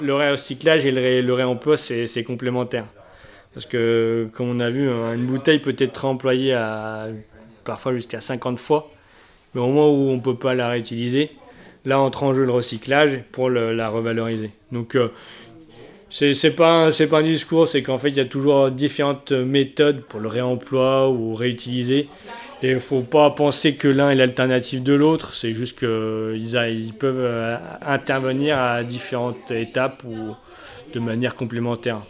Le recyclage et le réemploi, c'est complémentaire. Parce que, comme on a vu, une bouteille peut être réemployée parfois jusqu'à 50 fois. Mais au moment où on ne peut pas la réutiliser, là entre en jeu le recyclage pour la revaloriser. Donc c'est pas un discours, c'est qu'en fait il y a toujours différentes méthodes pour le réemploi ou réutiliser. Et il ne faut pas penser que l'un est l'alternative de l'autre, c'est juste qu'ils peuvent intervenir à différentes étapes ou de manière complémentaire.